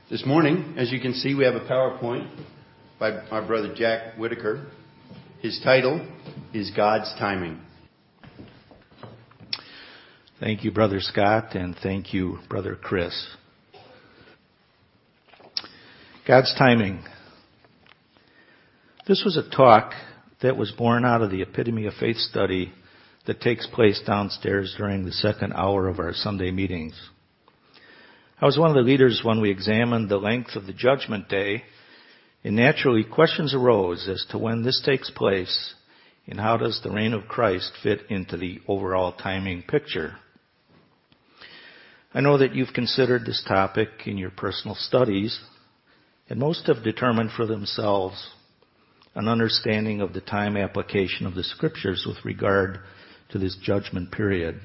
This morning, as you can see, we have a PowerPoint by our brother Jack Whitaker. His title is God's Timing. Thank you, Brother Scott, and thank you, Brother Chris. God's timing. This was a talk that was born out of the Epitome of Faith study that takes place downstairs during the second hour of our Sunday meetings. I was one of the leaders when we examined the length of the Judgment Day, and naturally questions arose as to when this takes place and how does the reign of Christ fit into the overall timing picture. I know that you've considered this topic in your personal studies, and most have determined for themselves an understanding of the time application of the Scriptures with regard to this judgment period.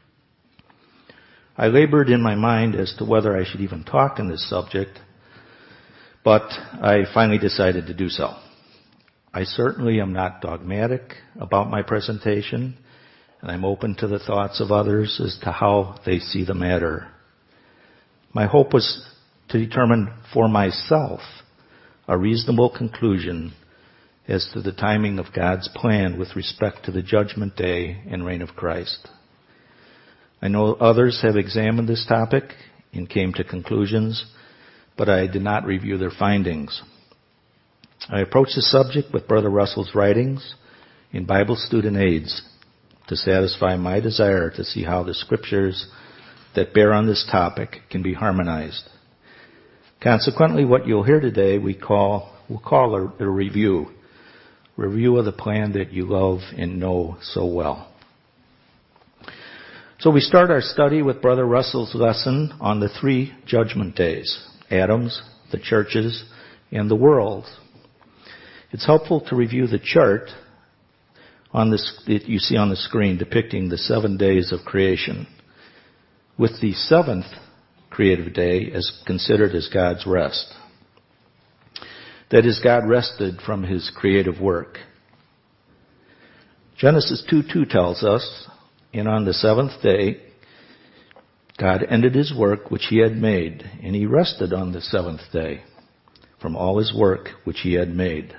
I labored in my mind as to whether I should even talk on this subject, but I finally decided to do so. I certainly am not dogmatic about my presentation, and I'm open to the thoughts of others as to how they see the matter. My hope was to determine for myself a reasonable conclusion as to the timing of God's plan with respect to the judgment day and reign of Christ. I know others have examined this topic and came to conclusions, but I did not review their findings. I approached the subject with Brother Russell's writings in Bible student aids to satisfy my desire to see how the Scriptures that bear on this topic can be harmonized. Consequently, what you'll hear today we'll call a review of the plan that you love and know so well. So we start our study with Brother Russell's lesson on the three judgment days: Adam's, the church's, and the world's. It's helpful to review the chart that you see on the screen depicting the 7 days of creation, with the seventh creative day as considered as God's rest. That is, God rested from His creative work. Genesis 2:2 tells us, "And on the seventh day, God ended His work which He had made, and He rested on the seventh day from all His work which He had made."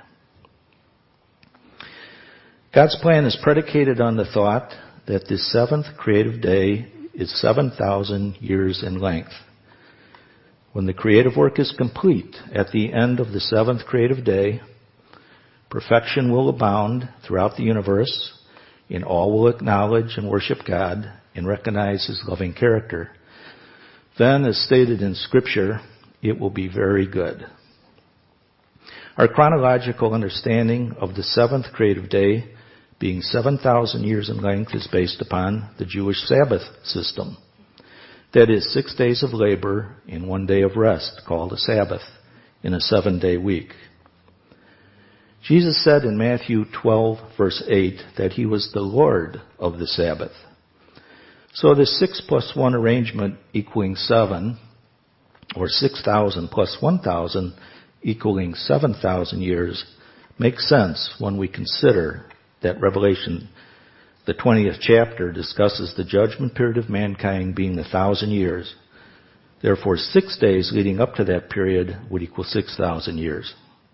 God's plan is predicated on the thought that this seventh creative day is 7,000 years in length. When the creative work is complete at the end of the seventh creative day, perfection will abound throughout the universe, and all will acknowledge and worship God and recognize His loving character. Then, as stated in Scripture, it will be very good. Our chronological understanding of the seventh creative day being 7,000 years in length is based upon the Jewish Sabbath system. That is 6 days of labor and 1 day of rest, called a Sabbath, in a 7-day week. Jesus said in Matthew 12, verse 8, that He was the Lord of the Sabbath. So the 6 plus 1 arrangement equaling 7, or 6,000 plus 1,000 equaling 7,000 years, makes sense when we consider that Revelation, the 20th chapter, discusses the judgment period of mankind being 1,000 years. Therefore, 6 days leading up to that period would equal 6,000 years.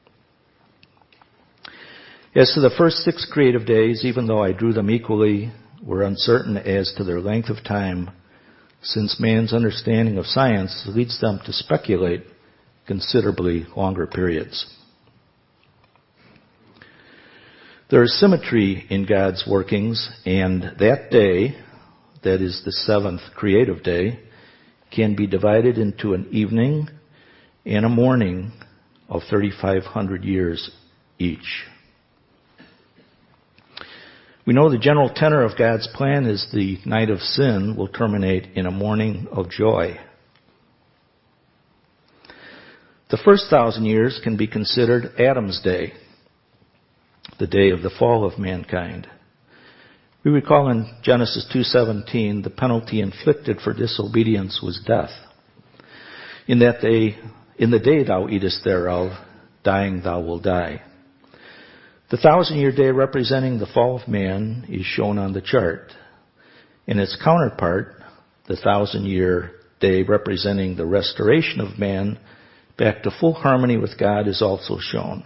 As to the first 6 creative days, even though I drew them equally, we're uncertain as to their length of time, since man's understanding of science leads them to speculate considerably longer periods. There is symmetry in God's workings, and that day, that is the seventh creative day, can be divided into an evening and a morning of 3,500 years each. We know the general tenor of God's plan is the night of sin will terminate in a morning of joy. The first 1,000 years can be considered Adam's day, the day of the fall of mankind. We recall in Genesis 2:17, the penalty inflicted for disobedience was death. In the day thou eatest thereof, dying thou wilt die. The 1,000-year day representing the fall of man is shown on the chart. In its counterpart, the 1,000-year day representing the restoration of man back to full harmony with God is also shown.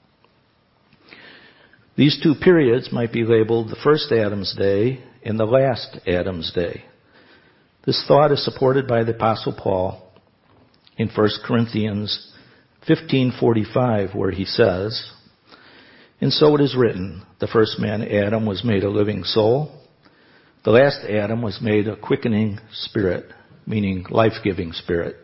These two periods might be labeled the first Adam's day and the last Adam's day. This thought is supported by the Apostle Paul in 1 Corinthians 15:45, where he says, "And so it is written, the first man Adam was made a living soul. The last Adam was made a quickening spirit," meaning life-giving spirit.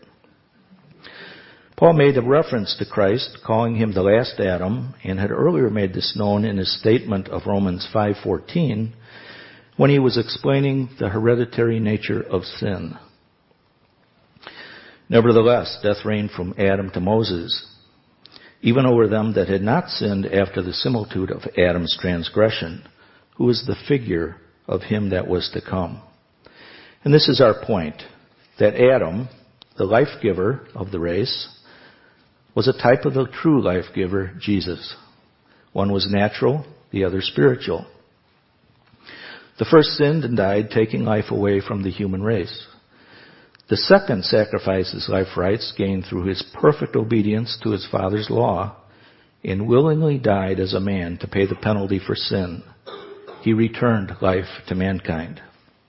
Paul made a reference to Christ, calling him the last Adam, and had earlier made this known in his statement of Romans 5:14, when he was explaining the hereditary nature of sin. Nevertheless, death reigned from Adam to Moses, even over them that had not sinned after the similitude of Adam's transgression, who is the figure of him that was to come. And this is our point, that Adam, the life-giver of the race, was a type of the true life-giver, Jesus. One was natural, the other spiritual. The first sinned and died, taking life away from the human race. The second sacrificed his life rights gained through his perfect obedience to his Father's law and willingly died as a man to pay the penalty for sin. He returned life to mankind.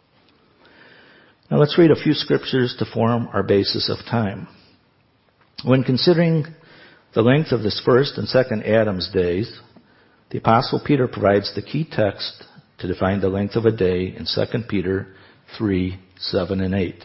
Now let's read a few scriptures to form our basis of time. When considering the length of this first and second Adam's days, the Apostle Peter provides the key text to define the length of a day in 2 Peter 3:7 and 8.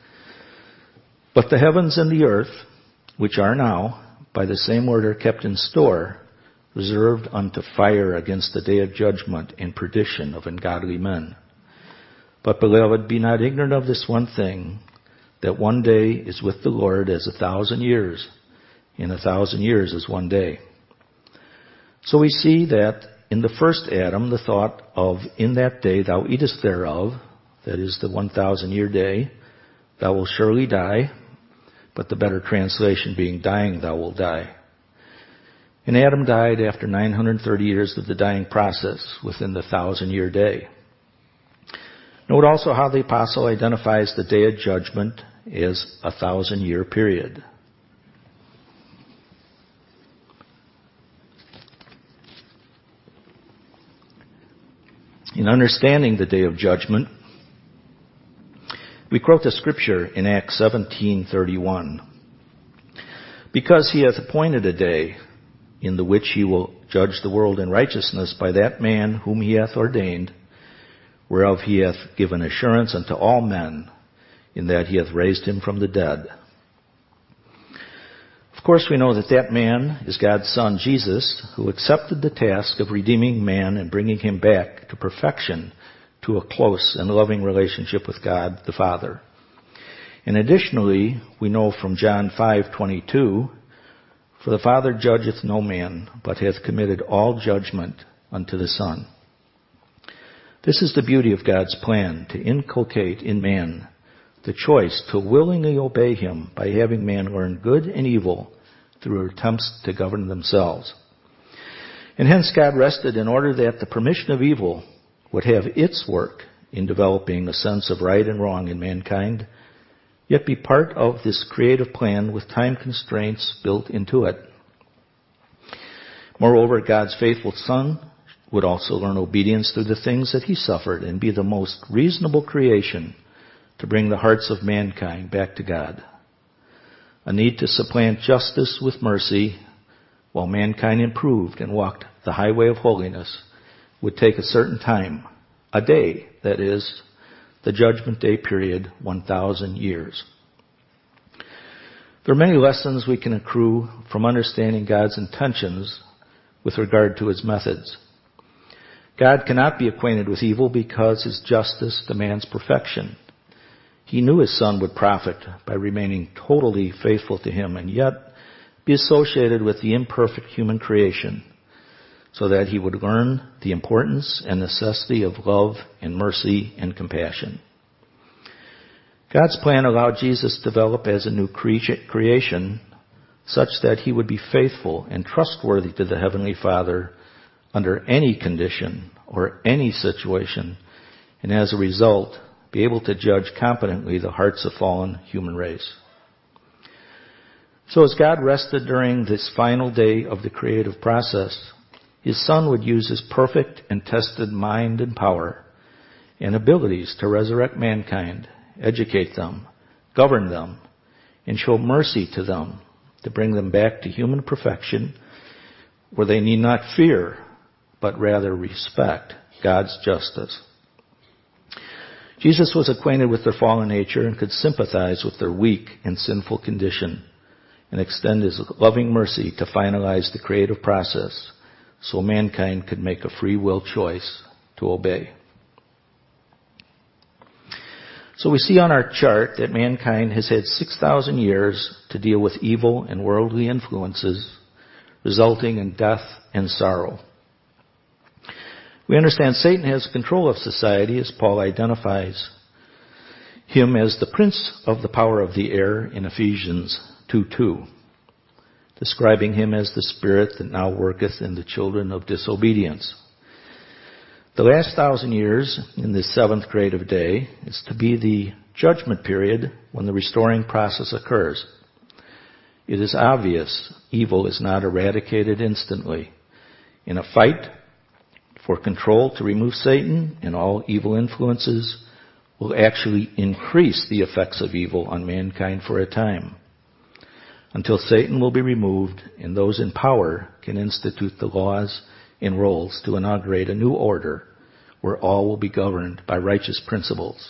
"But the heavens and the earth, which are now, by the same order kept in store, reserved unto fire against the day of judgment and perdition of ungodly men. But, beloved, be not ignorant of this one thing, that one day is with the Lord as 1,000 years, and 1,000 years is one day." So we see that in the first Adam, the thought of, "In that day thou eatest thereof," that is the 1,000-year day, "thou wilt surely die," but the better translation being, "dying thou wilt die." And Adam died after 930 years of the dying process within the 1,000-year day. Note also how the apostle identifies the day of judgment as a 1,000-year period. In understanding the day of judgment, we quote the scripture in Acts 17:31. "Because he hath appointed a day in the which he will judge the world in righteousness by that man whom he hath ordained, whereof he hath given assurance unto all men, in that he hath raised him from the dead." Of course, we know that that man is God's Son, Jesus, who accepted the task of redeeming man and bringing him back to perfection, to a close and loving relationship with God the Father. And additionally, we know from John 5:22, "For the Father judgeth no man, but hath committed all judgment unto the Son." This is the beauty of God's plan, to inculcate in man the choice to willingly obey him by having man learn good and evil through attempts to govern themselves. And hence God rested in order that the permission of evil would have its work in developing a sense of right and wrong in mankind, yet be part of this creative plan with time constraints built into it. Moreover, God's faithful Son would also learn obedience through the things that he suffered and be the most reasonable creation to bring the hearts of mankind back to God. A need to supplant justice with mercy while mankind improved and walked the highway of holiness would take a certain time, a day, that is, the judgment day period, 1,000 years. There are many lessons we can accrue from understanding God's intentions with regard to his methods. God cannot be acquainted with evil because his justice demands perfection. He knew his Son would profit by remaining totally faithful to him and yet be associated with the imperfect human creation so that he would learn the importance and necessity of love and mercy and compassion. God's plan allowed Jesus to develop as a new creation such that he would be faithful and trustworthy to the Heavenly Father under any condition or any situation, and as a result, be able to judge competently the hearts of fallen human race. So as God rested during this final day of the creative process, His Son would use His perfect and tested mind and power and abilities to resurrect mankind, educate them, govern them, and show mercy to them to bring them back to human perfection where they need not fear, but rather respect God's justice. Jesus was acquainted with their fallen nature and could sympathize with their weak and sinful condition and extend His loving mercy to finalize the creative process so mankind could make a free will choice to obey. So we see on our chart that mankind has had 6,000 years to deal with evil and worldly influences, resulting in death and sorrow. We understand Satan has control of society, as Paul identifies him as the prince of the power of the air in Ephesians 2:2, describing him as the spirit that now worketh in the children of disobedience. The last 1,000 years in this seventh creative day is to be the judgment period when the restoring process occurs. It is obvious evil is not eradicated instantly. In a fight for control to remove Satan and all evil influences will actually increase the effects of evil on mankind for a time, until Satan will be removed and those in power can institute the laws and roles to inaugurate a new order where all will be governed by righteous principles.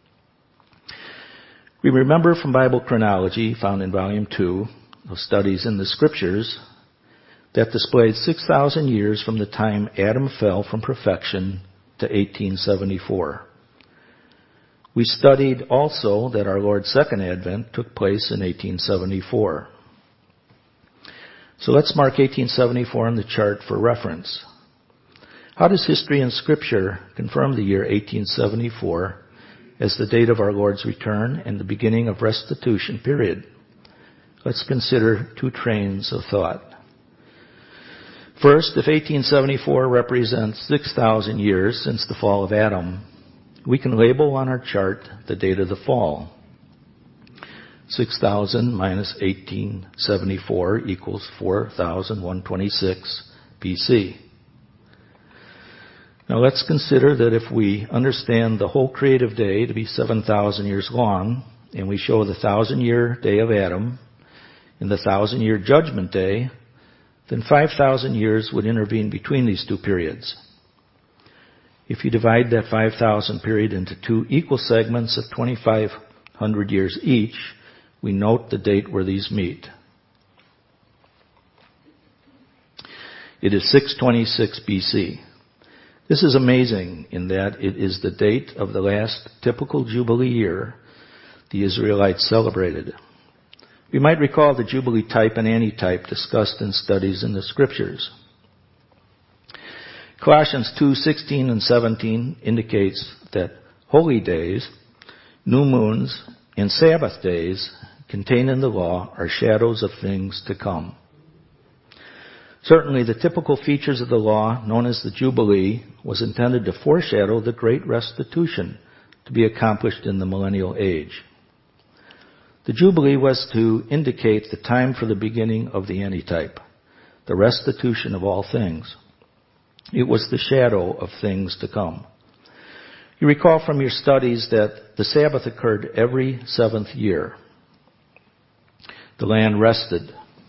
We remember from Bible chronology found in Volume 2 of Studies in the Scriptures that displayed 6,000 years from the time Adam fell from perfection to 1874. We studied also that our Lord's second advent took place in 1874. So let's mark 1874 on the chart for reference. How does history and Scripture confirm the year 1874 as the date of our Lord's return and the beginning of restitution period? Let's consider two trains of thought. First, if 1874 represents 6,000 years since the fall of Adam, we can label on our chart the date of the fall. 6,000 minus 1874 equals 4,126 BC. Now let's consider that if we understand the whole creative day to be 7,000 years long, and we show the 1,000-year day of Adam and the 1,000-year judgment day, then 5,000 years would intervene between these two periods. If you divide that 5,000 period into two equal segments of 2,500 years each, we note the date where these meet. It is 626 BC. This is amazing in that it is the date of the last typical Jubilee year the Israelites celebrated. We might recall the Jubilee type and antitype discussed in studies in the Scriptures. Colossians 2:16 and 17 indicates that holy days, new moons, and Sabbath days contained in the law are shadows of things to come. Certainly, the typical features of the law, known as the Jubilee, was intended to foreshadow the great restitution to be accomplished in the millennial age. The Jubilee was to indicate the time for the beginning of the antitype, the restitution of all things. It was the shadow of things to come. You recall from your studies that the Sabbath occurred every seventh year. The land rested.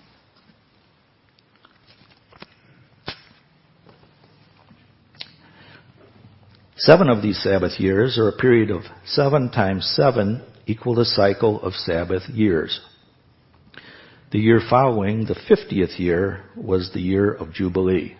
Seven of these Sabbath years are a period of 7 times 7 equal the cycle of Sabbath years. The year following, the 50th year, was the year of Jubilee.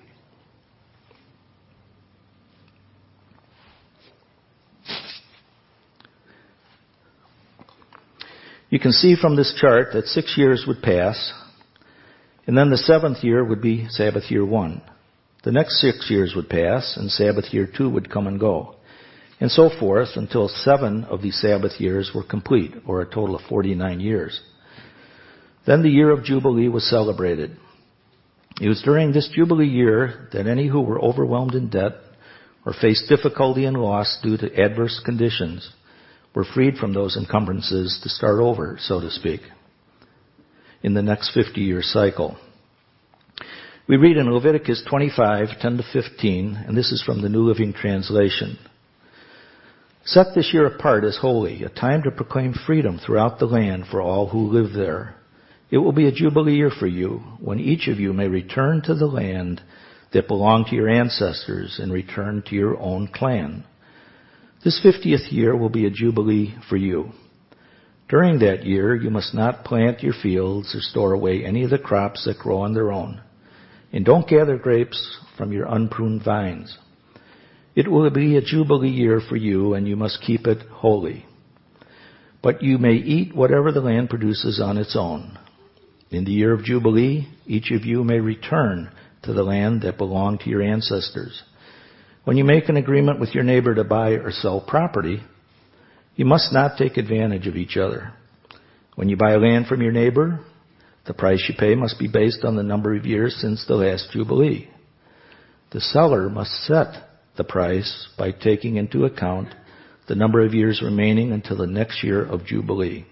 You can see from this chart that 6 years would pass, and then the 7th year would be Sabbath year 1. The next 6 years would pass, and Sabbath year 2 would come and go, and so forth until 7 of these Sabbath years were complete, or a total of 49 years. Then the year of Jubilee was celebrated. It was during this Jubilee year that any who were overwhelmed in debt or faced difficulty and loss due to adverse conditions were freed from those encumbrances to start over, so to speak. in the next 50-year cycle. We read in Leviticus 25:10-15, and this is from the New Living Translation. Set this year apart as holy, a time to proclaim freedom throughout the land for all who live there. It will be a jubilee year for you, when each of you may return to the land that belonged to your ancestors and return to your own clan. This 50th year will be a jubilee for you. During that year, you must not plant your fields or store away any of the crops that grow on their own. And don't gather grapes from your unpruned vines. It will be a jubilee year for you, and you must keep it holy. But you may eat whatever the land produces on its own. In the year of Jubilee, each of you may return to the land that belonged to your ancestors. When you make an agreement with your neighbor to buy or sell property, you must not take advantage of each other. When you buy land from your neighbor, the price you pay must be based on the number of years since the last Jubilee. The seller must set the price by taking into account the number of years remaining until the next year of Jubilee.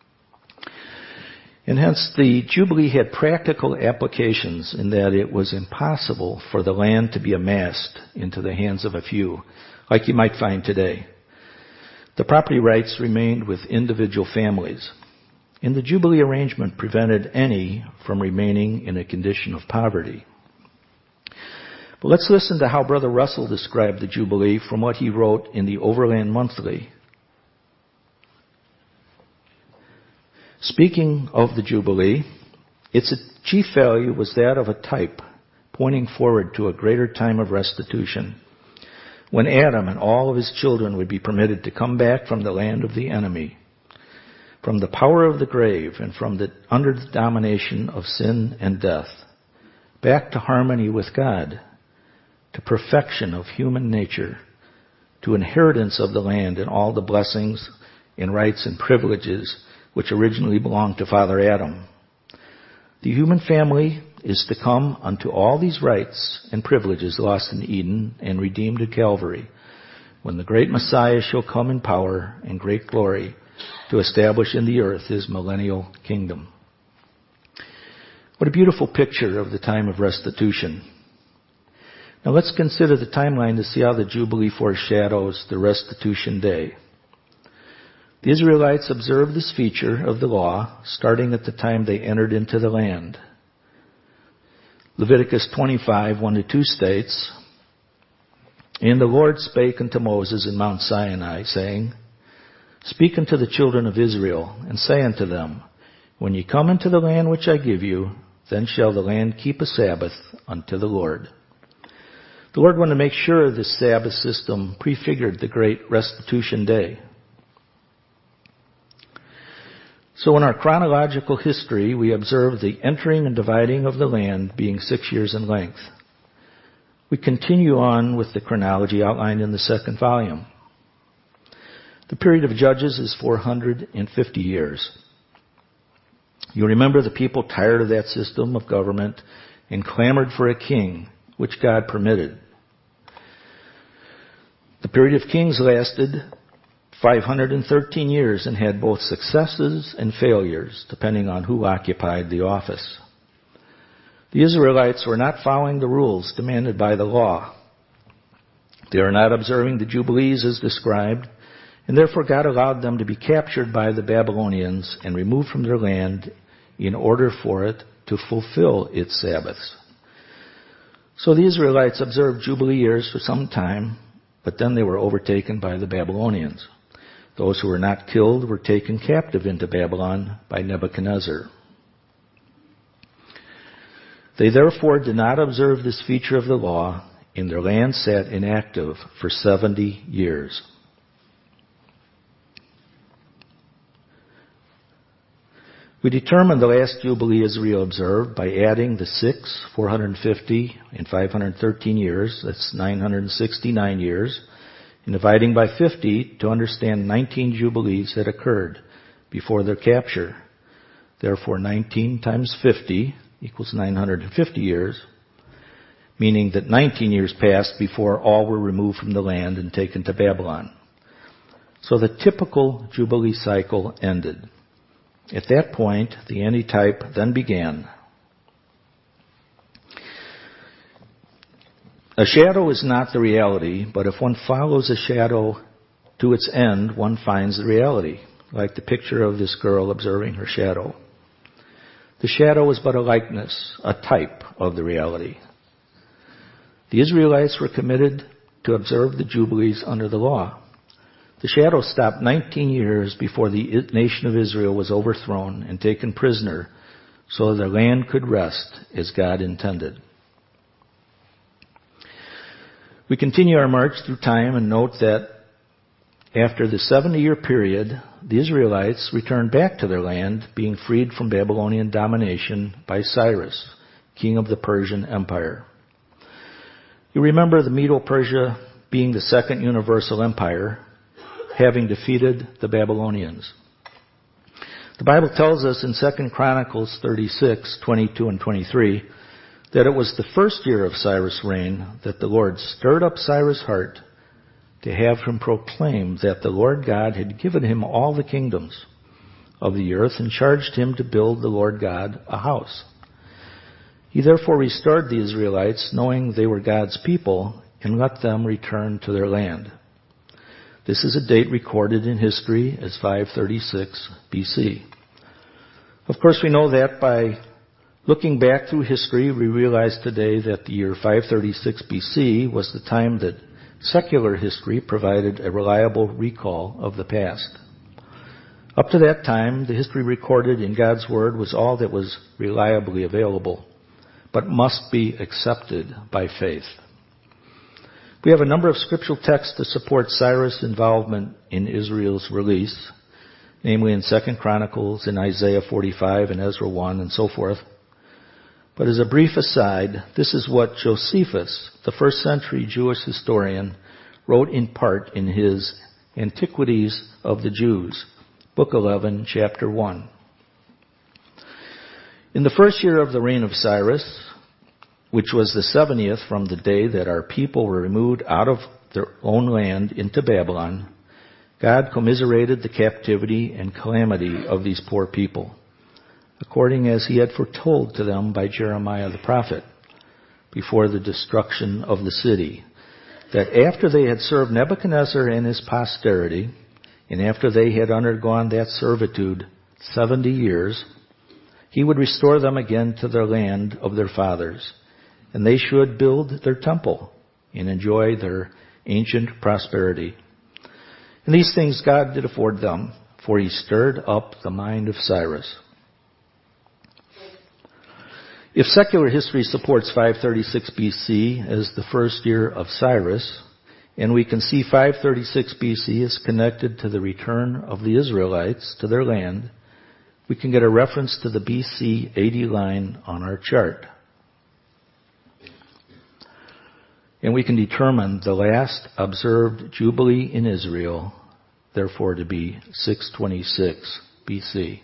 And hence the Jubilee had practical applications in that it was impossible for the land to be amassed into the hands of a few, like you might find today. The property rights remained with individual families. And the Jubilee arrangement prevented any from remaining in a condition of poverty. But let's listen to how Brother Russell described the Jubilee from what he wrote in the Overland Monthly. Speaking of the Jubilee, its chief value was that of a type pointing forward to a greater time of restitution, when Adam and all of his children would be permitted to come back from the land of the enemy, from the power of the grave and from under the domination of sin and death, back to harmony with God, to perfection of human nature, to inheritance of the land and all the blessings and rights and privileges which originally belonged to Father Adam. The human family is to come unto all these rights and privileges lost in Eden and redeemed at Calvary, when the great Messiah shall come in power and great glory to establish in the earth his millennial kingdom. What a beautiful picture of the time of restitution. Now let's consider the timeline to see how the Jubilee foreshadows the restitution day. The Israelites observed this feature of the law starting at the time they entered into the land. Leviticus 25:1-2 states, And the Lord spake unto Moses in Mount Sinai, saying, Speak unto the children of Israel, and say unto them, When ye come into the land which I give you, then shall the land keep a Sabbath unto the Lord. The Lord wanted to make sure this Sabbath system prefigured the great restitution day. So in our chronological history, we observe the entering and dividing of the land being 6 years in length. We continue on with the chronology outlined in the second volume. The period of Judges is 450 years. You remember the people tired of that system of government and clamored for a king, which God permitted. The period of kings lasted 513 years and had both successes and failures, depending on who occupied the office. The Israelites were not following the rules demanded by the law. They are not observing the Jubilees as described, and therefore God allowed them to be captured by the Babylonians and removed from their land in order for it to fulfill its Sabbaths. So the Israelites observed Jubilee years for some time, but then they were overtaken by the Babylonians. Those who were not killed were taken captive into Babylon by Nebuchadnezzar. They therefore did not observe this feature of the law, and their land sat inactive for 70 years. We determined the last Jubilee Israel observed by adding the 6, 450, and 513 years, that's 969 years, and dividing by 50 to understand 19 Jubilees had occurred before their capture. Therefore, 19 times 50 equals 950 years, meaning that 19 years passed before all were removed from the land and taken to Babylon. So the typical Jubilee cycle ended. At that point, the antitype then began. A shadow is not the reality, but if one follows a shadow to its end, one finds the reality, like the picture of this girl observing her shadow. The shadow is but a likeness, a type of the reality. The Israelites were committed to observe the Jubilees under the law. The shadow stopped 19 years before the nation of Israel was overthrown and taken prisoner so their land could rest as God intended. We continue our march through time and note that after the 70-year period, the Israelites returned back to their land, being freed from Babylonian domination by Cyrus, king of the Persian Empire. You remember the Medo-Persia being the second universal empire, having defeated the Babylonians. The Bible tells us in 2 Chronicles 36, 22 and 23, that it was the first year of Cyrus' reign that the Lord stirred up Cyrus' heart to have him proclaim that the Lord God had given him all the kingdoms of the earth and charged him to build the Lord God a house. He therefore restored the Israelites, knowing they were God's people, and let them return to their land. This is a date recorded in history as 536 BC. Of course, we know that by looking back through history, we realize today that the year 536 BC was the time that secular history provided a reliable recall of the past. Up to that time, the history recorded in God's Word was all that was reliably available, but must be accepted by faith. We have a number of scriptural texts to support Cyrus' involvement in Israel's release, namely in 2 Chronicles, in Isaiah 45, and Ezra 1, and so forth. But as a brief aside, this is what Josephus, the first century Jewish historian, wrote in part in his Antiquities of the Jews, Book 11, Chapter 1. In the first year of the reign of Cyrus, which was the 70th from the day that our people were removed out of their own land into Babylon, God commiserated the captivity and calamity of these poor people, according as he had foretold to them by Jeremiah the prophet, before the destruction of the city, that after they had served Nebuchadnezzar and his posterity, and after they had undergone that servitude 70 years, he would restore them again to their land of their fathers, and they should build their temple and enjoy their ancient prosperity. And these things God did afford them, for he stirred up the mind of Cyrus. If secular history supports 536 BC as the first year of Cyrus, and we can see 536 BC is connected to the return of the Israelites to their land, we can get a reference to the BC 80 line on our chart. And we can determine the last observed Jubilee in Israel, therefore to be 626 BC.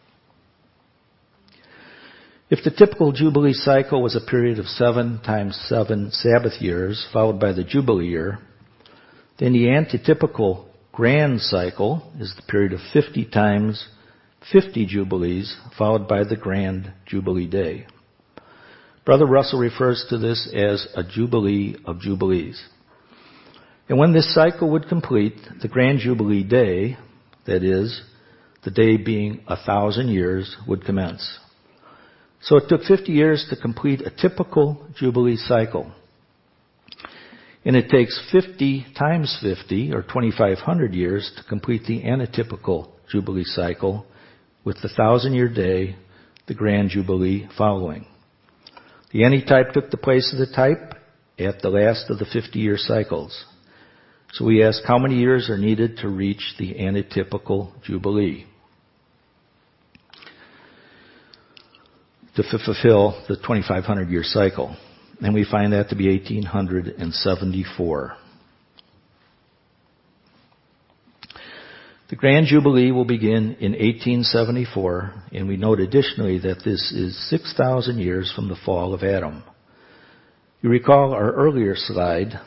If the typical Jubilee cycle was a period of 7 times 7 Sabbath years, followed by the Jubilee year, then the antitypical grand cycle is the period of 50 times 50 Jubilees, followed by the grand Jubilee day. Brother Russell refers to this as a Jubilee of Jubilees. And when this cycle would complete, the grand Jubilee day, that is, the day being 1,000 years, would commence. So it took 50 years to complete a typical Jubilee cycle. And it takes 50 times 50, or 2,500 years, to complete the anatypical Jubilee cycle, with the 1,000-year day, the Grand Jubilee, following. The antitype took the place of the type at the last of the 50-year cycles. So we ask, how many years are needed to reach the anatypical Jubilee? To fulfill the 2,500-year cycle. And we find that to be 1874. The Grand Jubilee will begin in 1874, and we note additionally that this is 6,000 years from the fall of Adam. You recall our earlier slide.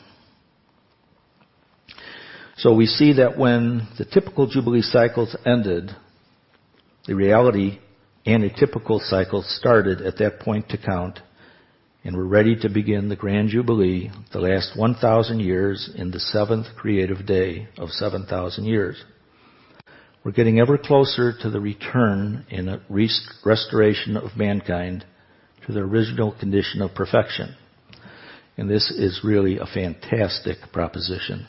So we see that when the typical Jubilee cycles ended, The reality and a typical cycle started at that point to count, and we're ready to begin the Grand Jubilee, the last 1,000 years in the seventh creative day of 7,000 years. We're getting ever closer to the return and restoration of mankind to the original condition of perfection. And this is really a fantastic proposition.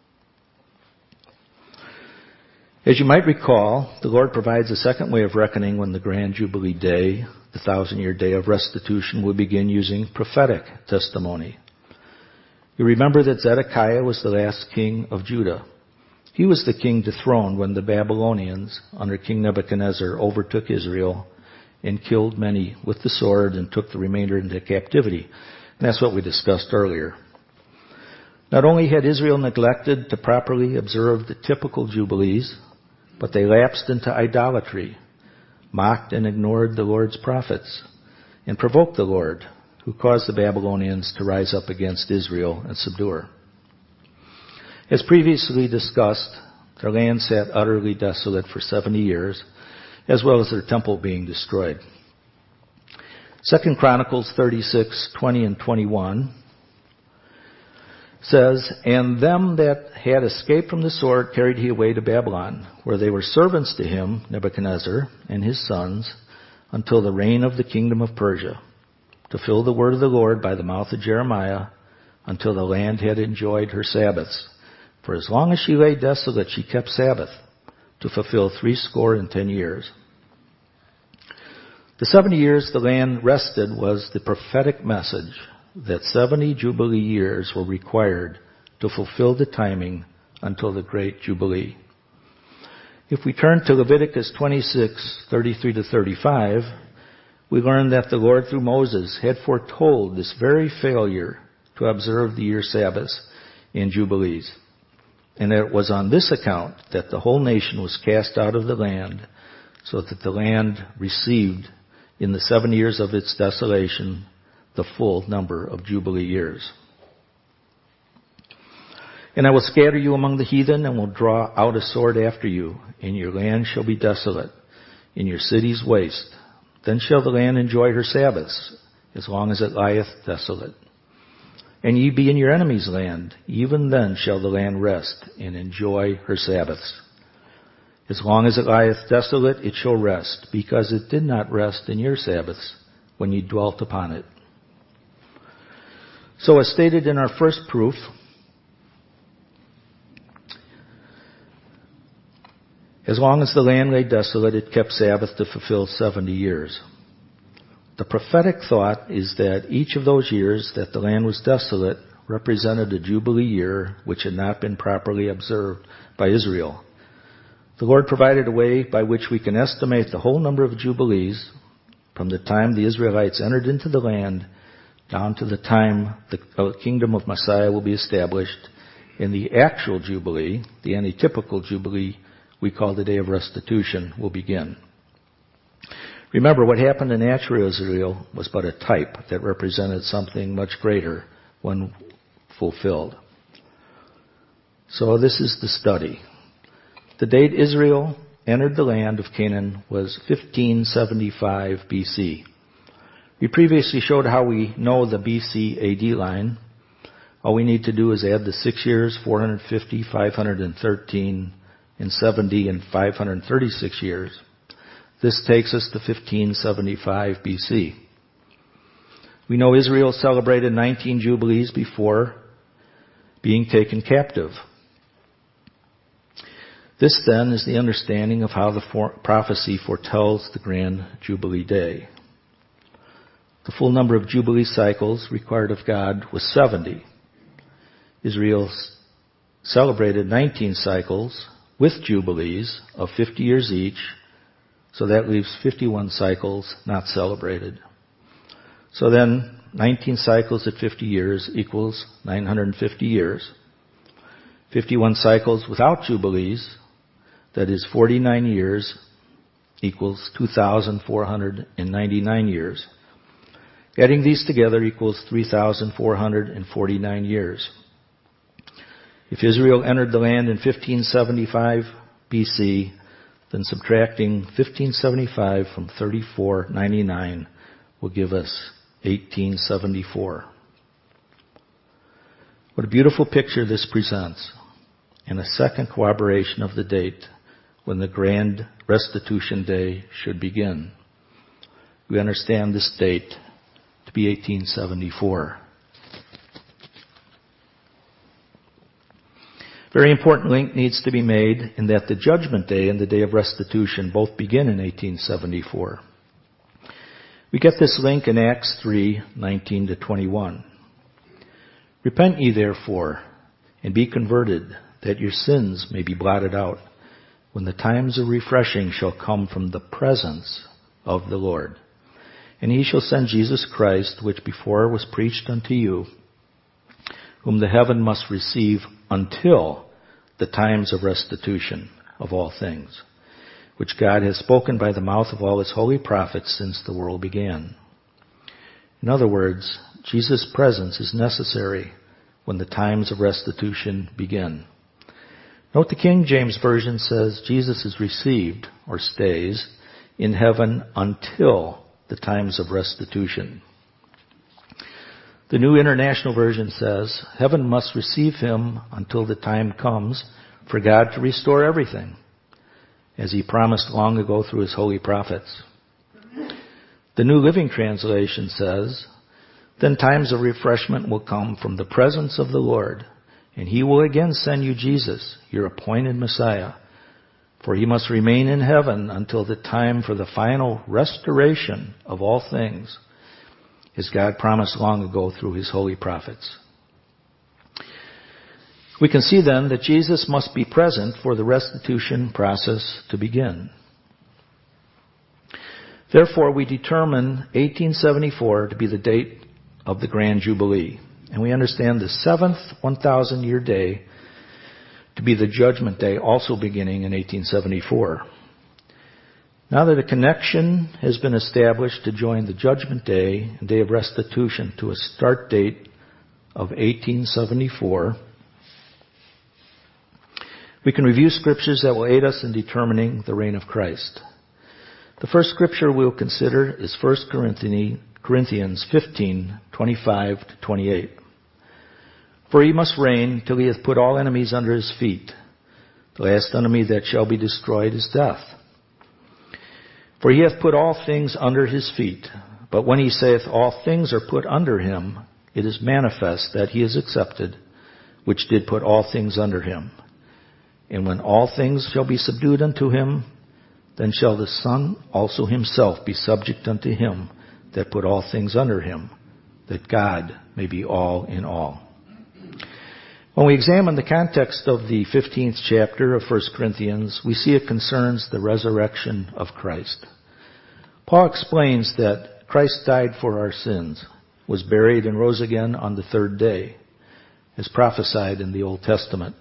As you might recall, the Lord provides a second way of reckoning when the Grand Jubilee Day, the 1,000-year day of restitution, will begin using prophetic testimony. You remember that Zedekiah was the last king of Judah. He was the king dethroned when the Babylonians, under King Nebuchadnezzar, overtook Israel and killed many with the sword and took the remainder into captivity. And that's what we discussed earlier. Not only had Israel neglected to properly observe the typical jubilees, but they lapsed into idolatry, mocked and ignored the Lord's prophets, and provoked the Lord, who caused the Babylonians to rise up against Israel and subdue her. As previously discussed, their land sat utterly desolate for 70 years, as well as their temple being destroyed. 2 Chronicles 36:20 and 21 says, "And them that had escaped from the sword carried he away to Babylon, where they were servants to him, Nebuchadnezzar, and his sons, until the reign of the kingdom of Persia, to fill the word of the Lord by the mouth of Jeremiah, until the land had enjoyed her Sabbaths. For as long as she lay desolate, she kept Sabbath, to fulfill 70 years. The 70 years the land rested was the prophetic message that 70 Jubilee years were required to fulfill the timing until the Great Jubilee. If we turn to Leviticus 26:33-35, we learn that the Lord through Moses had foretold this very failure to observe the year Sabbaths and Jubilees. And that it was on this account that the whole nation was cast out of the land, so that the land received in the 7 years of its desolation the full number of Jubilee years. And I will scatter you among the heathen, and will draw out a sword after you, and your land shall be desolate, and your cities waste. Then shall the land enjoy her Sabbaths, as long as it lieth desolate. And ye be in your enemy's land, even then shall the land rest, and enjoy her Sabbaths. As long as it lieth desolate, it shall rest, because it did not rest in your Sabbaths, when ye dwelt upon it." So as stated in our first proof, as long as the land lay desolate, it kept Sabbath to fulfill 70 years. The prophetic thought is that each of those years that the land was desolate represented a Jubilee year which had not been properly observed by Israel. The Lord provided a way by which we can estimate the whole number of Jubilees from the time the Israelites entered into the land down to the time the kingdom of Messiah will be established, and the actual Jubilee, the antitypical Jubilee we call the Day of Restitution, will begin. Remember, what happened in natural Israel was but a type that represented something much greater when fulfilled. So this is the study. The date Israel entered the land of Canaan was 1575 BC. We previously showed how we know the BC AD line. All we need to do is add the 6 years, 450, 513, and 70, and 536 years. This takes us to 1575 BC. We know Israel celebrated 19 Jubilees before being taken captive. This then is the understanding of how the prophecy foretells the Grand Jubilee Day. The full number of Jubilee cycles required of God was 70. Israel celebrated 19 cycles with Jubilees of 50 years each, so that leaves 51 cycles not celebrated. So then 19 cycles at 50 years equals 950 years. 51 cycles without Jubilees, that is 49 years, equals 2,499 years. Adding these together equals 3,449 years. If Israel entered the land in 1575 BC, then subtracting 1575 from 3499 will give us 1874. What a beautiful picture this presents, and a second corroboration of the date when the grand restitution day should begin. We understand this date to be 1874. Very important link needs to be made in that the judgment day and the day of restitution both begin in 1874. We get this link in Acts 3:19-21. Repent ye therefore, and be converted, that your sins may be blotted out, when the times of refreshing shall come from the presence of the Lord. And he shall send Jesus Christ, which before was preached unto you, whom the heaven must receive until the times of restitution of all things, which God has spoken by the mouth of all his holy prophets since the world began. In other words, Jesus' presence is necessary when the times of restitution begin. Note the King James Version says Jesus is received, or stays, in heaven until the times of restitution. The New International Version says, heaven must receive him until the time comes for God to restore everything, as he promised long ago through his holy prophets. The New Living Translation says, then times of refreshment will come from the presence of the Lord, and he will again send you Jesus, your appointed Messiah, for he must remain in heaven until the time for the final restoration of all things, as God promised long ago through his holy prophets. We can see then that Jesus must be present for the restitution process to begin. Therefore, we determine 1874 to be the date of the Grand Jubilee, and we understand the seventh 1,000-year day to be the Judgment Day, also beginning in 1874. Now that a connection has been established to join the Judgment Day and Day of Restitution to a start date of 1874, we can review scriptures that will aid us in determining the reign of Christ. The first scripture we'll consider is 1 Corinthians 15:25-28. For he must reign till he hath put all enemies under his feet. The last enemy that shall be destroyed is death. For he hath put all things under his feet. But when he saith all things are put under him, it is manifest that he is accepted, which did put all things under him. And when all things shall be subdued unto him, then shall the Son also himself be subject unto him that put all things under him, that God may be all in all. When we examine the context of the 15th chapter of 1 Corinthians, we see it concerns the resurrection of Christ. Paul explains that Christ died for our sins, was buried and rose again on the third day, as prophesied in the Old Testament.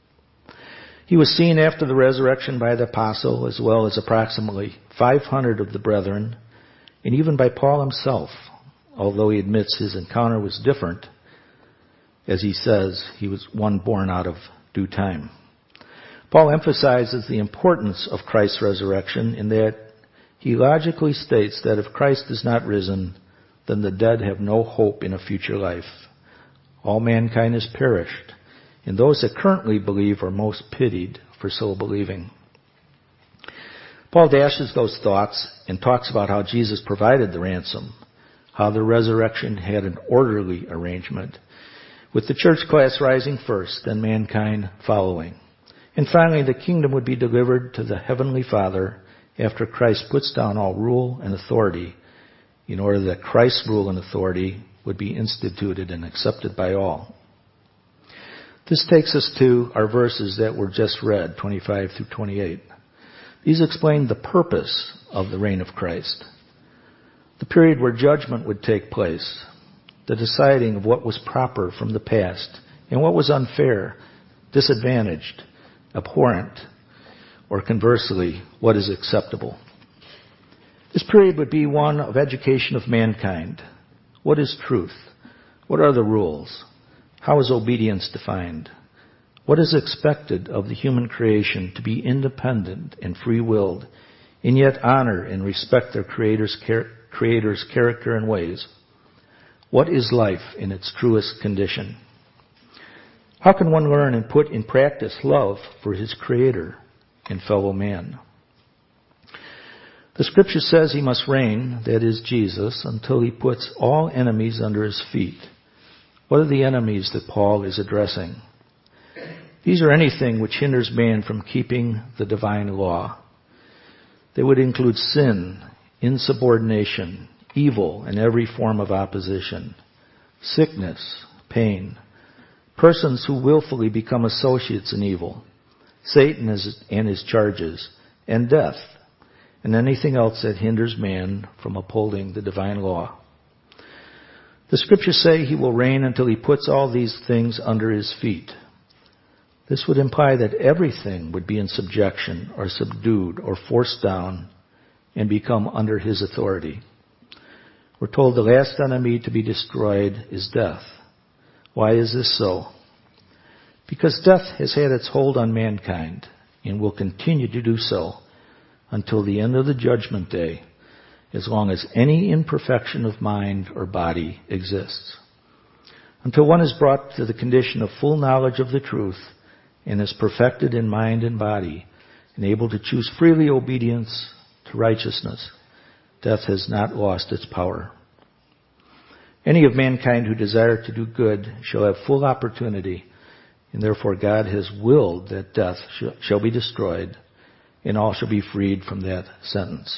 He was seen after the resurrection by the apostle, as well as approximately 500 of the brethren, and even by Paul himself, although he admits his encounter was different. As he says, he was one born out of due time. Paul emphasizes the importance of Christ's resurrection in that he logically states that if Christ is not risen, then the dead have no hope in a future life. All mankind has perished, and those that currently believe are most pitied for so believing. Paul dashes those thoughts and talks about how Jesus provided the ransom, how the resurrection had an orderly arrangement, with the church class rising first and mankind following. And finally, the kingdom would be delivered to the Heavenly Father after Christ puts down all rule and authority, in order that Christ's rule and authority would be instituted and accepted by all. This takes us to our verses that were just read, 25-28. These explain the purpose of the reign of Christ, the period where judgment would take place, the deciding of what was proper from the past and what was unfair, disadvantaged, abhorrent, or conversely, what is acceptable. This period would be one of education of mankind. What is truth? What are the rules? How is obedience defined? What is expected of the human creation to be independent and free-willed, and yet honor and respect their Creator's character and ways? What is life in its truest condition? How can one learn and put in practice love for his Creator and fellow man? The Scripture says he must reign, that is Jesus, until he puts all enemies under his feet. What are the enemies that Paul is addressing? These are anything which hinders man from keeping the divine law. They would include sin, insubordination, evil, and every form of opposition, sickness, pain, persons who willfully become associates in evil, Satan and his charges, and death, and anything else that hinders man from upholding the divine law. The Scriptures say he will reign until he puts all these things under his feet. This would imply that everything would be in subjection or subdued or forced down and become under his authority. We're told the last enemy to be destroyed is death. Why is this so? Because death has had its hold on mankind and will continue to do so until the end of the judgment day, as long as any imperfection of mind or body exists. Until one is brought to the condition of full knowledge of the truth and is perfected in mind and body and able to choose freely obedience to righteousness, death has not lost its power. Any of mankind who desire to do good shall have full opportunity, and therefore God has willed that death shall be destroyed, and all shall be freed from that sentence.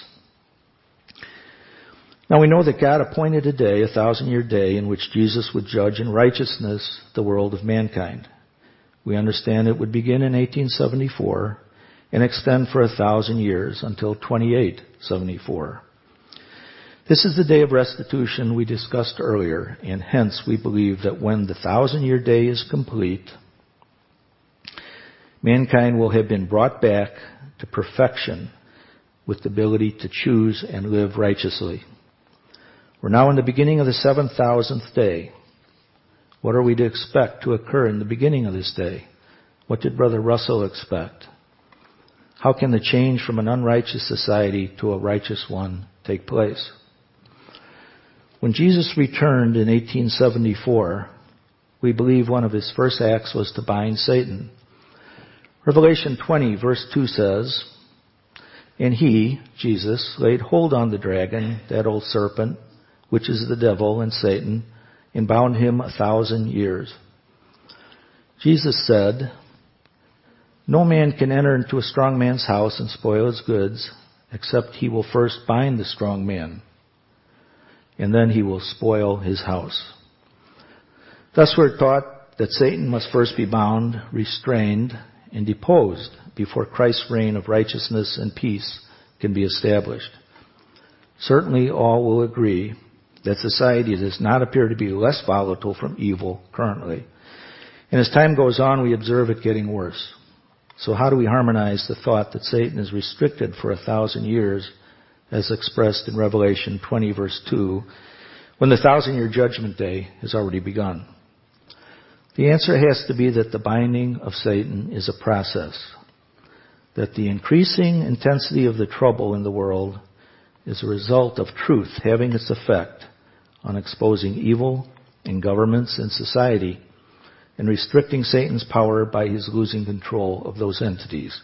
Now we know that God appointed a day, 1,000-year day, in which Jesus would judge in righteousness the world of mankind. We understand it would begin in 1874 and extend for 1,000 years until 2874. This is the day of restitution we discussed earlier, and hence we believe that when the 1,000-year day is complete, mankind will have been brought back to perfection with the ability to choose and live righteously. We're now in the beginning of the 7,000th day. What are we to expect to occur in the beginning of this day? What did Brother Russell expect? How can the change from an unrighteous society to a righteous one take place? When Jesus returned in 1874, we believe one of his first acts was to bind Satan. Revelation 20, verse 2 says, "And he, Jesus, laid hold on the dragon, that old serpent, which is the devil and Satan, and bound him 1,000 years. Jesus said, "No man can enter into a strong man's house and spoil his goods, except he will first bind the strong man, and then he will spoil his house." Thus we're taught that Satan must first be bound, restrained, and deposed before Christ's reign of righteousness and peace can be established. Certainly all will agree that society does not appear to be less volatile from evil currently. And as time goes on, we observe it getting worse. So how do we harmonize the thought that Satan is restricted for 1,000 years, as expressed in Revelation 20, verse 2, when the 1,000-year judgment day has already begun? The answer has to be that the binding of Satan is a process, that the increasing intensity of the trouble in the world is a result of truth having its effect on exposing evil in governments and society and restricting Satan's power by his losing control of those entities.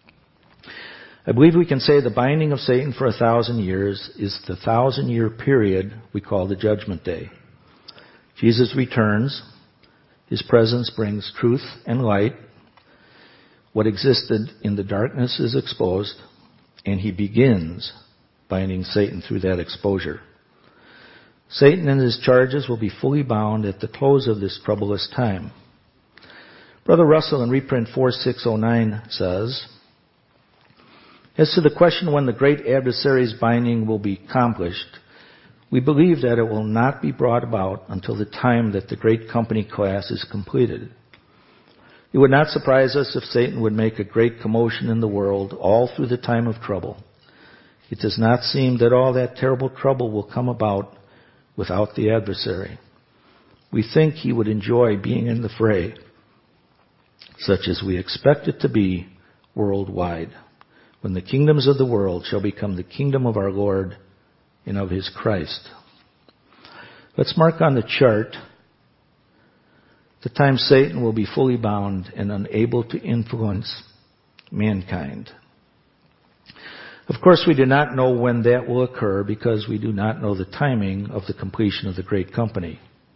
I believe we can say the binding of Satan for 1,000 years is the 1,000-year period we call the Judgment Day. Jesus returns. His presence brings truth and light. What existed in the darkness is exposed, and he begins binding Satan through that exposure. Satan and his charges will be fully bound at the close of this troublous time. Brother Russell in reprint 4609 says, "As to the question when the great adversary's binding will be accomplished, we believe that it will not be brought about until the time that the great company class is completed. It would not surprise us if Satan would make a great commotion in the world all through the time of trouble. It does not seem that all that terrible trouble will come about without the adversary. We think he would enjoy being in the fray. such as we expect it to be worldwide, when the kingdoms of the world shall become the kingdom of our Lord and of his Christ. Let's mark on the chart the time Satan will be fully bound and unable to influence mankind. Of course, we do not know when that will occur because we do not know the timing of the completion of the Great Company.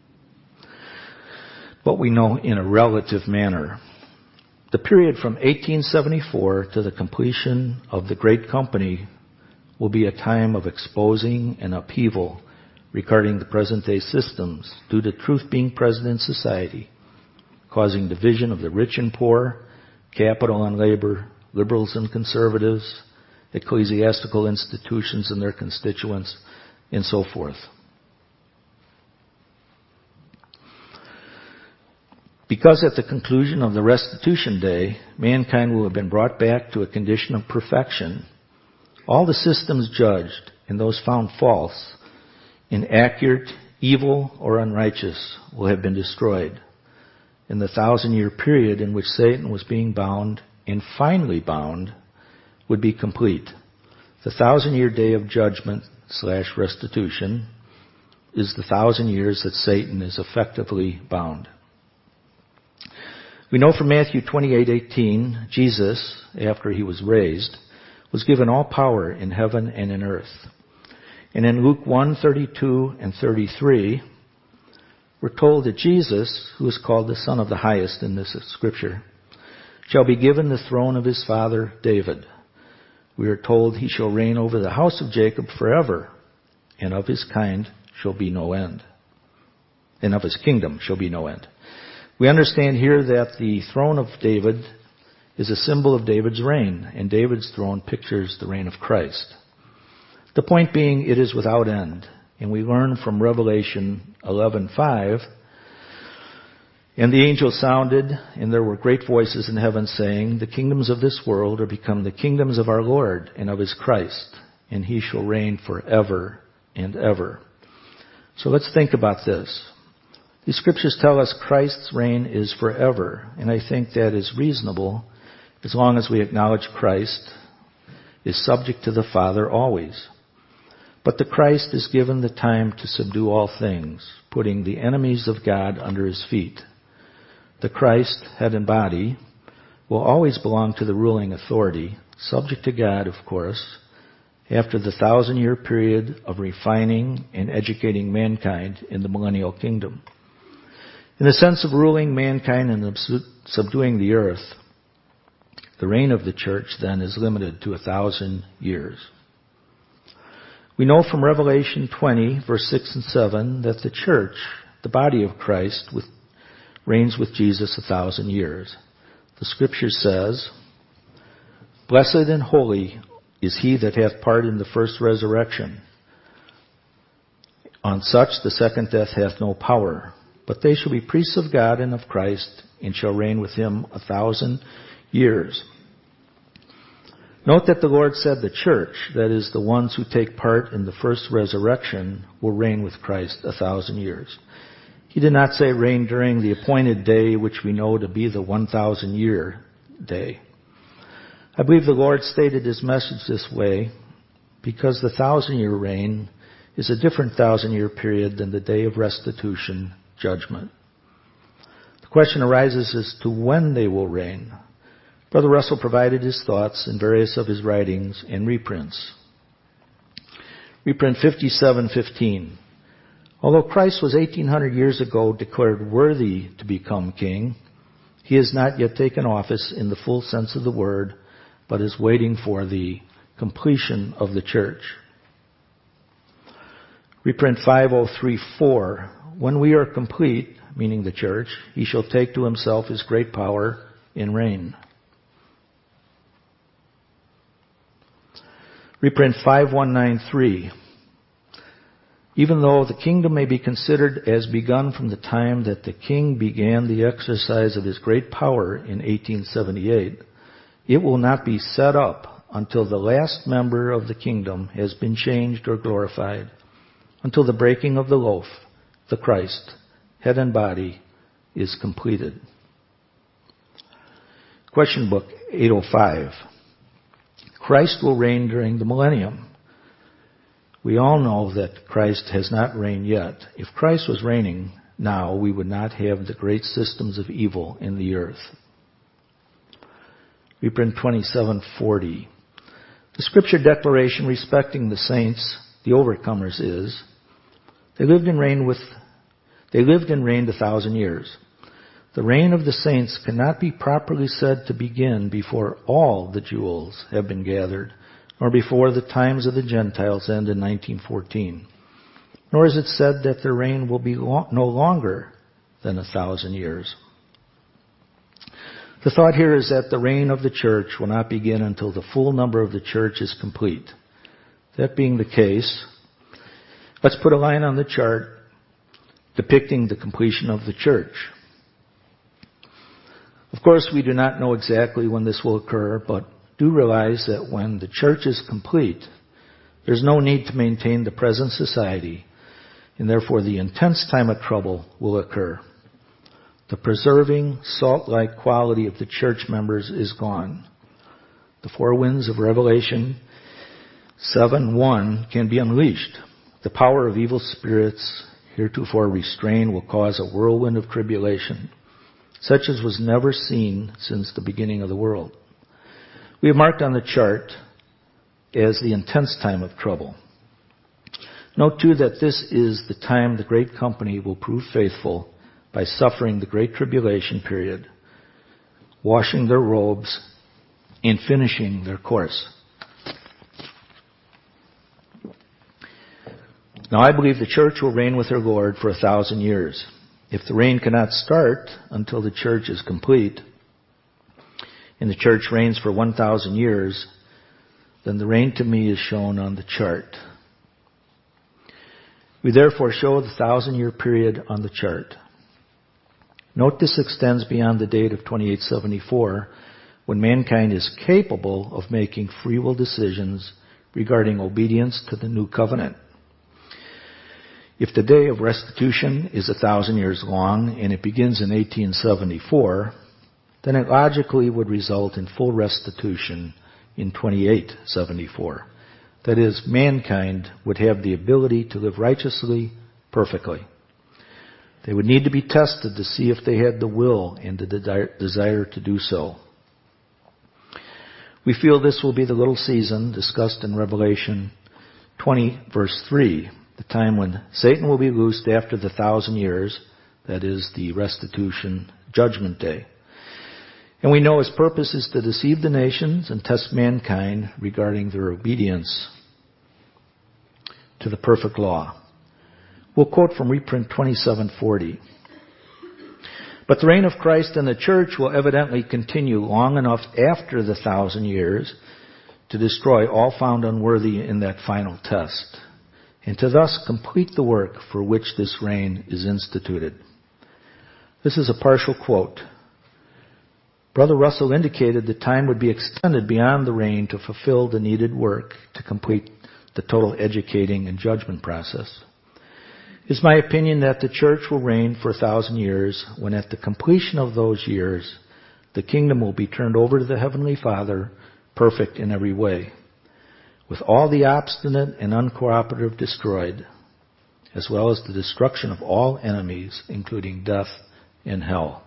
But we know in a relative manner. The period from 1874 to the completion of the Great Company will be a time of exposing and upheaval regarding the present-day systems due to truth being present in society, causing division of the rich and poor, capital and labor, liberals and conservatives, ecclesiastical institutions and their constituents, and so forth. Because at the conclusion of the restitution day, mankind will have been brought back to a condition of perfection, all the systems judged and those found false, inaccurate, evil, or unrighteous will have been destroyed. And the 1,000-year period in which Satan was being bound and finally bound would be complete. The 1,000-year day of judgment / restitution is the 1,000 years that Satan is effectively bound. We know from Matthew 28:18, Jesus, after he was raised, was given all power in heaven and in earth. And in Luke 1:32 and 33, we're told that Jesus, who is called the Son of the Highest in this scripture, shall be given the throne of his father David. We are told he shall reign over the house of Jacob forever, and of his kind shall be no end. And of his kingdom shall be no end. We understand here that the throne of David is a symbol of David's reign, and David's throne pictures the reign of Christ. The point being, it is without end. And we learn from Revelation 11:5, and the angel sounded, and there were great voices in heaven saying, the kingdoms of this world are become the kingdoms of our Lord and of his Christ, and he shall reign forever and ever. So let's think about this. These scriptures tell us Christ's reign is forever, and I think that is reasonable as long as we acknowledge Christ is subject to the Father always. But the Christ is given the time to subdue all things, putting the enemies of God under his feet. The Christ, head and body, will always belong to the ruling authority, subject to God, of course, after the 1,000-year period of refining and educating mankind in the millennial kingdom. In the sense of ruling mankind and subduing the earth, the reign of the church then is limited to 1,000 years. We know from Revelation 20, verse 6 and 7, that the church, the body of Christ, reigns with Jesus 1,000 years. The scripture says, blessed and holy is he that hath part in the first resurrection. On such the second death hath no power, but they shall be priests of God and of Christ, and shall reign with him 1,000 years. Note that the Lord said the church, that is, the ones who take part in the first resurrection, will reign with Christ 1,000 years. He did not say reign during the appointed day, which we know to be the 1,000-year day. I believe the Lord stated his message this way because the 1,000-year reign is a different 1,000-year period than the day of restitution judgment. The question arises as to when they will reign. Brother Russell provided his thoughts in various of his writings and reprints. Reprint 57:15. Although Christ was 1,800 years ago declared worthy to become king, he has not yet taken office in the full sense of the word, but is waiting for the completion of the church. Reprint 5034. When we are complete, meaning the church, he shall take to himself his great power and reign. Reprint 5193. Even though the kingdom may be considered as begun from the time that the king began the exercise of his great power in 1878, it will not be set up until the last member of the kingdom has been changed or glorified, until the breaking of the loaf, the Christ, head and body, is completed. Question book 805. Christ will reign during the millennium. We all know that Christ has not reigned yet. If Christ was reigning now, we would not have the great systems of evil in the earth. Reprint 2740. The scripture declaration respecting the saints, the overcomers, is, they lived and reigned 1,000 years. The reign of the saints cannot be properly said to begin before all the jewels have been gathered, nor before the times of the Gentiles end in 1914. Nor is it said that their reign will be no longer than 1,000 years. The thought here is that the reign of the church will not begin until the full number of the church is complete. That being the case, let's put a line on the chart depicting the completion of the church. Of course, we do not know exactly when this will occur, but do realize that when the church is complete, there's no need to maintain the present society, and therefore the intense time of trouble will occur. The preserving, salt-like quality of the church members is gone. The four winds of Revelation 7:1 can be unleashed. The power of evil spirits heretofore restrained will cause a whirlwind of tribulation, such as was never seen since the beginning of the world. We have marked on the chart as the intense time of trouble. Note too that this is the time the great company will prove faithful by suffering the great tribulation period, washing their robes, and finishing their course. Now I believe the church will reign with her Lord for 1,000 years. If the reign cannot start until the church is complete, and the church reigns for 1,000 years, then the reign to me is shown on the chart. We therefore show the 1,000-year period on the chart. Note this extends beyond the date of 2874, when mankind is capable of making free will decisions regarding obedience to the new covenant. If the day of restitution is 1,000 years long and it begins in 1874, then it logically would result in full restitution in 2874. That is, mankind would have the ability to live righteously, perfectly. They would need to be tested to see if they had the will and the desire to do so. We feel this will be the little season discussed in Revelation 20, verse 3, the time when Satan will be loosed after the 1,000 years, that is, the restitution judgment day. And we know his purpose is to deceive the nations and test mankind regarding their obedience to the perfect law. We'll quote from reprint 2740. But the reign of Christ in the church will evidently continue long enough after the 1,000 years to destroy all found unworthy in that final test, and to thus complete the work for which this reign is instituted. This is a partial quote. Brother Russell indicated that time would be extended beyond the reign to fulfill the needed work to complete the total educating and judgment process. It is my opinion that the church will reign for 1,000 years, when at the completion of those years, the kingdom will be turned over to the Heavenly Father, perfect in every way, with all the obstinate and uncooperative destroyed, as well as the destruction of all enemies, including death and hell.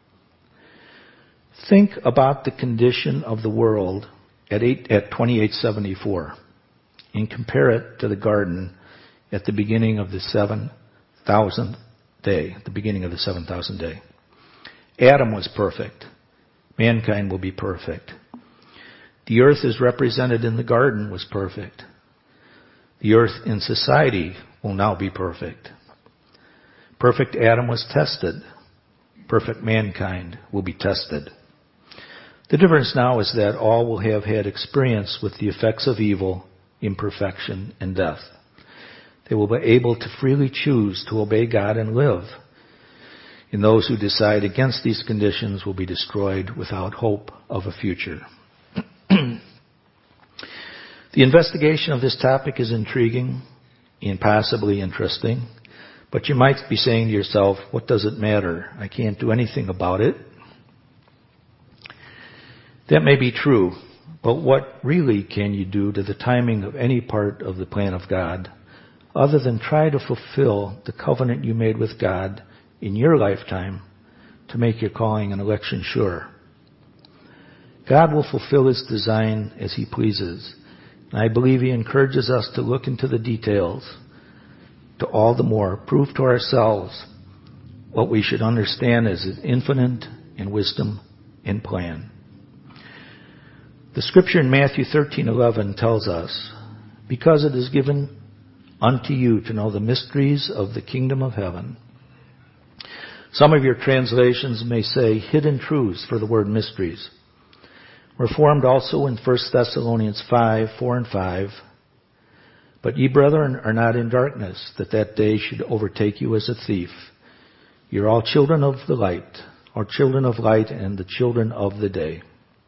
Think about the condition of the world at 2874 and compare it to the garden at the beginning of the 7,000th day, the beginning of the 7,000th day. Adam was perfect. Mankind will be perfect. The earth as represented in the garden was perfect. The earth in society will now be perfect. Perfect Adam was tested. Perfect mankind will be tested. The difference now is that all will have had experience with the effects of evil, imperfection, and death. They will be able to freely choose to obey God and live. And those who decide against these conditions will be destroyed without hope of a future. The investigation of this topic is intriguing and possibly interesting, but you might be saying to yourself, what does it matter? I can't do anything about it. That may be true, but what really can you do to the timing of any part of the plan of God other than try to fulfill the covenant you made with God in your lifetime to make your calling and election sure? God will fulfill His design as He pleases, and I believe He encourages us to look into the details to all the more prove to ourselves what we should understand as His infinite in wisdom and plan. The scripture in Matthew 13:11 tells us, "Because it is given unto you to know the mysteries of the kingdom of heaven." Some of your translations may say hidden truths for the word mysteries. Reformed also in 1 Thessalonians 5:4 and 5. "But ye, brethren, are not in darkness, that day should overtake you as a thief. You're all children of the light, or children of light and the children of the day."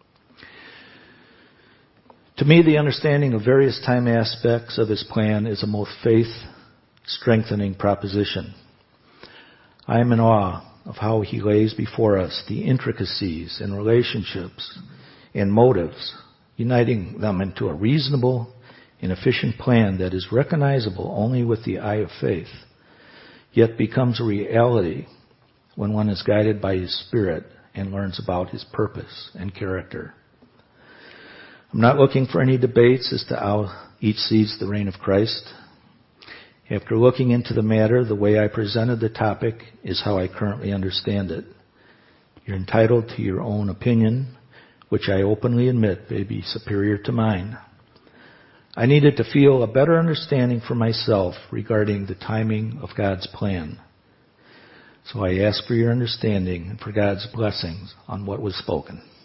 To me, the understanding of various time aspects of His plan is a most faith-strengthening proposition. I am in awe of how He lays before us the intricacies and relationships and motives, uniting them into a reasonable and efficient plan that is recognizable only with the eye of faith, yet becomes a reality when one is guided by His Spirit and learns about His purpose and character. I'm not looking for any debates as to how each sees the reign of Christ. After looking into the matter, the way I presented the topic is how I currently understand it. You're entitled to your own opinion, which I openly admit may be superior to mine. I needed to feel a better understanding for myself regarding the timing of God's plan. So I ask for your understanding and for God's blessings on what was spoken.